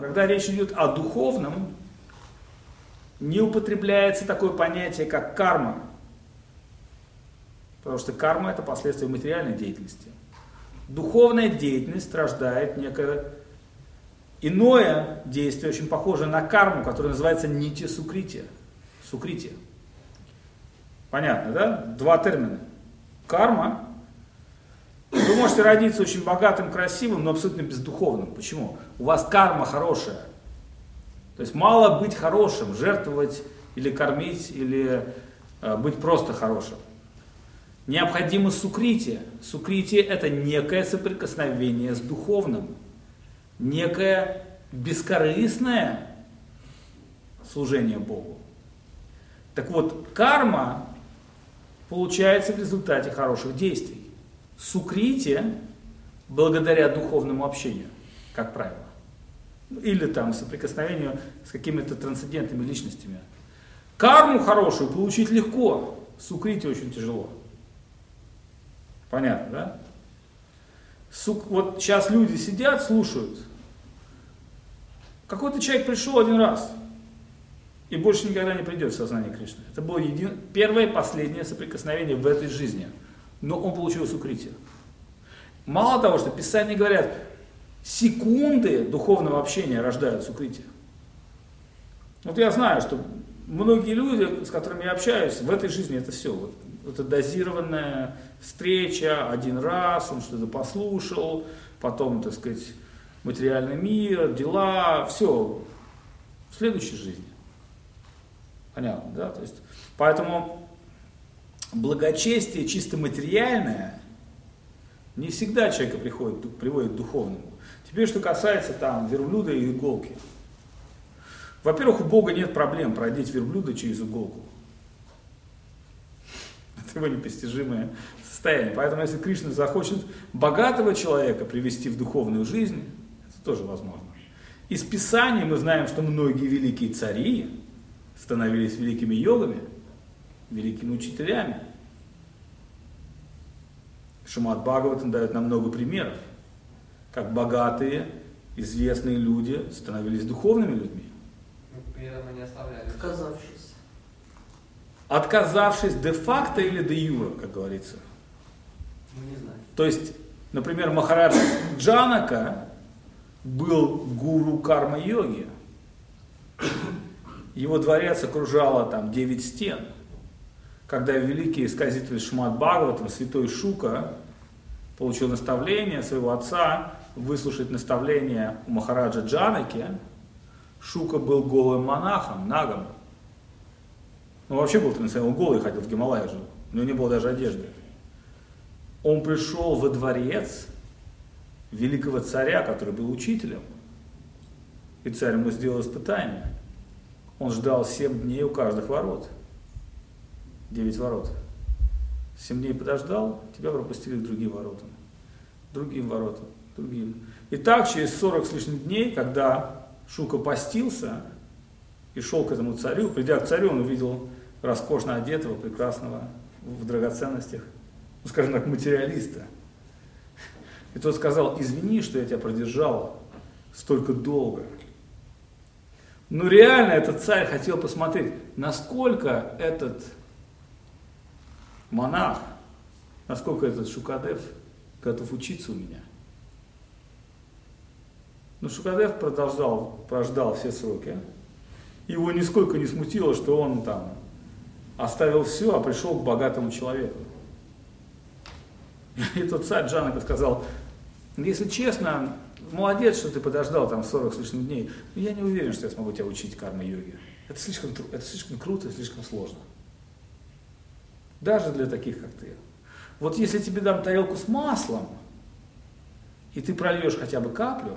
когда речь идет о духовном, не употребляется такое понятие, как карма. Потому что карма – это последствия материальной деятельности. Духовная деятельность рождает некое иное действие, очень похожее на карму, которое называется нитья сукрития. Сукрития. Понятно, да? Два термина. Карма. Вы можете родиться очень богатым, красивым, но абсолютно бездуховным. Почему? У вас карма хорошая. То есть мало быть хорошим, жертвовать или кормить, или быть просто хорошим. Необходимо сукритие. Сукритие – это некое соприкосновение с духовным. Некое бескорыстное служение Богу. Так вот, карма получается в результате хороших действий. Сукритие благодаря духовному общению, как правило. Или там соприкосновению с какими-то трансцендентными личностями. Карму хорошую получить легко, сукритие очень тяжело. Понятно, да? Вот сейчас люди сидят, слушают. Какой-то человек пришел один раз и больше никогда не придет в сознание Кришны. Это было первое и последнее соприкосновение в этой жизни. Но он получил сукритие. Мало того, что Писания говорят, секунды духовного общения рождают сукритие. Вот я знаю, что многие люди, с которыми я общаюсь, в этой жизни это все. Вот, это дозированная встреча, один раз, он что-то послушал, потом, так сказать, материальный мир, дела, все в следующей жизни. Понятно, да? То есть, поэтому благочестие чисто материальное не всегда человека приводит к духовному. Теперь, что касается там верблюда и иголки. Во-первых, у Бога нет проблем продеть верблюда через иголку. Это его непостижимое состояние. Поэтому, если Кришна захочет богатого человека привести в духовную жизнь, это тоже возможно. Из Писаний мы знаем, что многие великие цари становились великими йогами, великими учителями. Шримад Бхагаватам дает нам много примеров, как богатые, известные люди становились духовными людьми. При этом они оставляли. Отказавшись де-факто или де-юра, как говорится. Мы не знаем. То есть, например, Махарадж Джанака был гуру карма-йоги. Его дворец окружало там 9 стен. Когда великий сказитель Шримад Бхагаватам, святой Шука, получил наставление своего отца выслушать наставление у Махараджа Джанаки, Шука был голым монахом, нагом. Ну вообще был трансцендентный, он голый ходил, в Гималае жил, у него не было даже одежды. Он пришел во дворец великого царя, который был учителем, и царь ему сделал испытание. Он ждал 7 дней у каждых ворот. 9 ворот. 7 дней подождал, тебя пропустили к другим воротам. Другим воротам, другим. И так через 40 с лишним дней, когда Шука постился и шел к этому царю, придя к царю, он увидел роскошно одетого, прекрасного, в драгоценностях, ну, скажем так, материалиста. И тот сказал: извини, что я тебя продержал столько долго. Но реально этот царь хотел посмотреть, насколько этот монах, насколько этот Шукадев готов учиться у меня. Но Шукадев прождал все сроки. Его нисколько не смутило, что он там оставил все, а пришел к богатому человеку. И тот царь Джанака сказал: если честно, молодец, что ты подождал там 40 с лишним дней, но я не уверен, что я смогу тебя учить карма-йоге. Это слишком круто и слишком сложно. Даже для таких, как ты. Вот если тебе дам тарелку с маслом, и ты прольешь хотя бы каплю,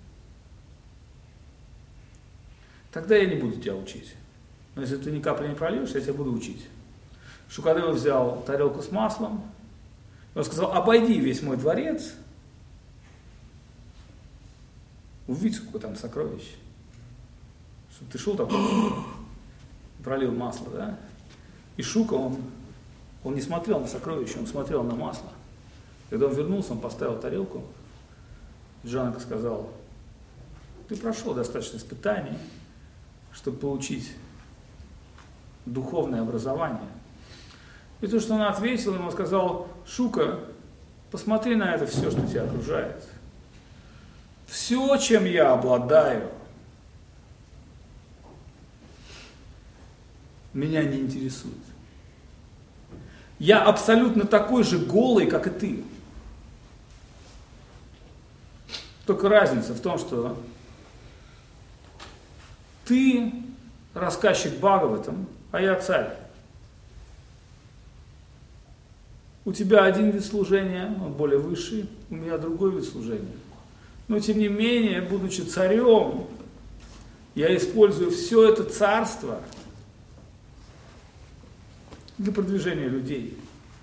тогда я не буду тебя учить. Но если ты ни капли не прольешь, я тебя буду учить. Шукадева взял тарелку с маслом, и он сказал: обойди весь мой дворец, увидь, сколько там сокровищ. Чтобы ты шел там, пролил масло, да? И Шука, он не смотрел на сокровища, он смотрел на масло. Когда он вернулся, он поставил тарелку. Джанака сказал: Ты прошел достаточно испытаний, чтобы получить духовное образование. И то, что он ответил, ему сказал: Шука, посмотри на это все, что тебя окружает. Все, чем я обладаю, меня не интересует. Я абсолютно такой же голый, как и ты. Только разница в том, что ты рассказчик Бхагаватам, а я царь. У тебя один вид служения, он более высший, у меня другой вид служения. Но тем не менее, будучи царем, я использую все это царство для продвижения людей.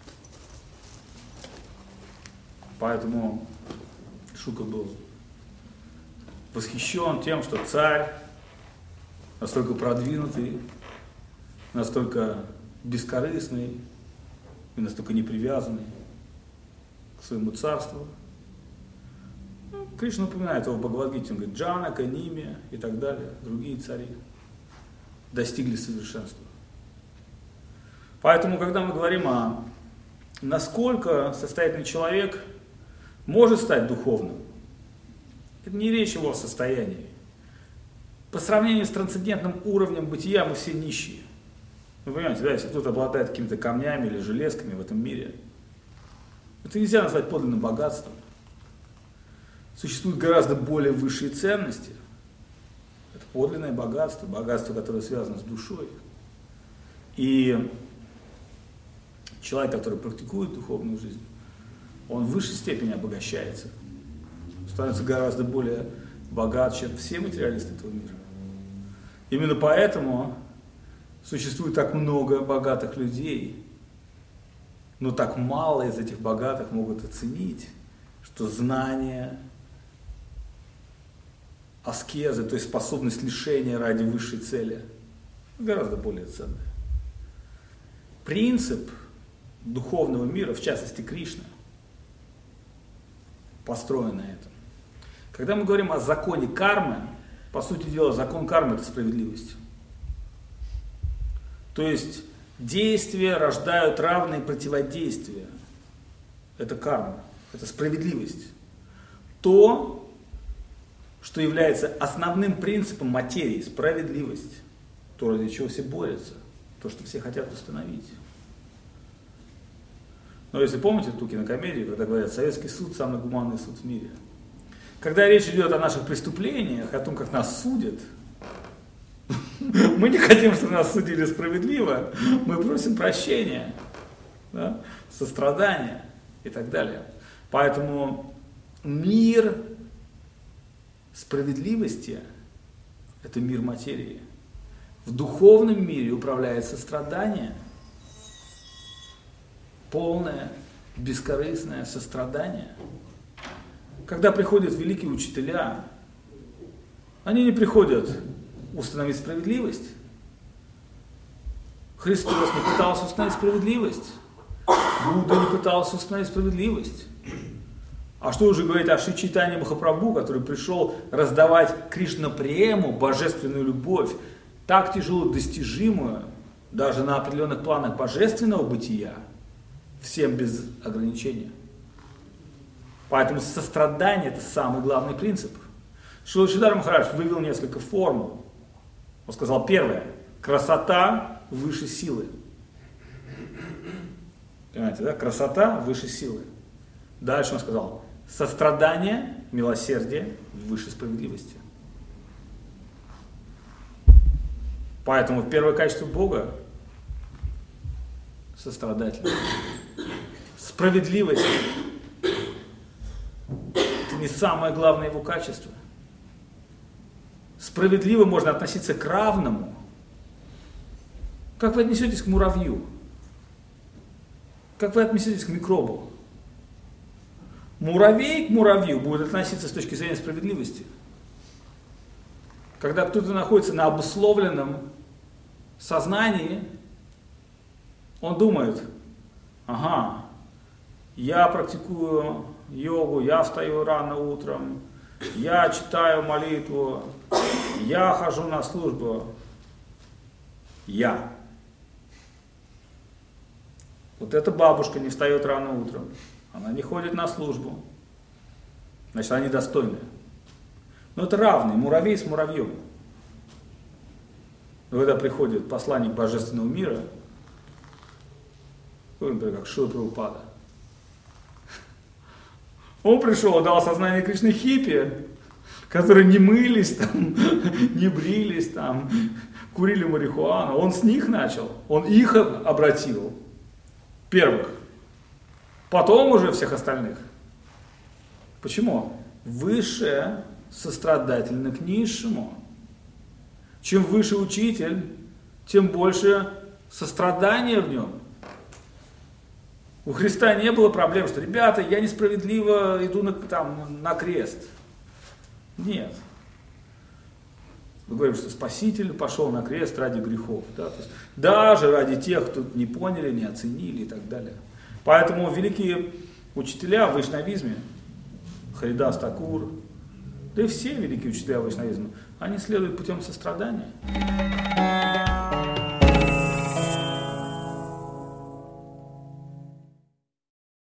Поэтому Шука был восхищен тем, что царь настолько продвинутый, настолько бескорыстный и настолько непривязанный к своему царству. Кришна упоминает его в Бхагавад-гите, он говорит: Джанака, Ними и так далее, другие цари достигли совершенства. Поэтому, когда мы говорим о насколько состоятельный человек может стать духовным, это не речь его о состоянии. По сравнению с трансцендентным уровнем бытия мы все нищие. Вы понимаете, да, если кто-то обладает какими-то камнями или железками в этом мире, это нельзя назвать подлинным богатством. Существуют гораздо более высшие ценности. Это подлинное богатство, богатство, которое связано с душой. И человек, который практикует духовную жизнь, он в высшей степени обогащается, становится гораздо более богат, чем все материалисты этого мира. Именно поэтому существует так много богатых людей, но так мало из этих богатых могут оценить, что знание, аскеза, то есть способность лишения ради высшей цели, гораздо более ценная. Принцип духовного мира, в частности Кришна, построен на этом. Когда мы говорим о законе кармы, по сути дела, закон кармы – это справедливость. То есть действия рождают равные противодействия. Это карма, это справедливость. То, что является основным принципом материи, справедливость. То, ради чего все борются, то, что все хотят установить. Но если помните ту кинокомедию, когда говорят: советский суд – самый гуманный суд в мире. Когда речь идет о наших преступлениях, о том, как нас судят, мы не хотим, чтобы нас судили справедливо, мы просим прощения, да, сострадания и так далее. Поэтому мир справедливости – это мир материи. В духовном мире управляет сострадание, полное, бескорыстное сострадание. Когда приходят великие учителя, они не приходят установить справедливость. Христос не пытался установить справедливость. Будда не пытался установить справедливость. А что уже говорить о Шри Чайтанье Махапрабху, который пришел раздавать Кришна-прему, божественную любовь, так тяжело достижимую, даже на определенных планах божественного бытия, всем без ограничения. Поэтому сострадание – это самый главный принцип. Шрила Шридхар Махарадж вывел несколько формул. Он сказал: первое – красота выше силы. Понимаете, да? Красота выше силы. Дальше он сказал: сострадание, милосердие выше справедливости. Поэтому первое качество Бога – сострадательность. Справедливость – это не самое главное его качество. Справедливо можно относиться к равному. Как вы отнесетесь к муравью? Как вы отнесетесь к микробу? Муравей к муравью будет относиться с точки зрения справедливости. Когда кто-то находится на обусловленном сознании, он думает: ага, я практикую йогу, я встаю рано утром, я читаю молитву, я хожу на службу. Я. Вот эта бабушка не встает рано утром, она не ходит на службу. Значит, они достойные. Но это равный, муравей с муравьем. Но когда приходит посланник божественного мира, например, как Шрила Прабхупада, он пришел, дал сознание Кришны хиппи, которые не мылись, там, не брились, там, курили марихуану. Он с них начал, он их обратил, первых, потом уже всех остальных. Почему? Высшее сострадательно к низшему. Чем выше учитель, тем больше сострадания в нем. У Христа не было проблем, что, ребята, я несправедливо иду на крест. Нет. Мы говорим, что Спаситель пошел на крест ради грехов. Да? То есть, даже ради тех, кто не поняли, не оценили и так далее. Поэтому великие учителя в вайшнавизме, Харидас Такур, да и все великие учителя вайшнавизма, они следуют путем сострадания.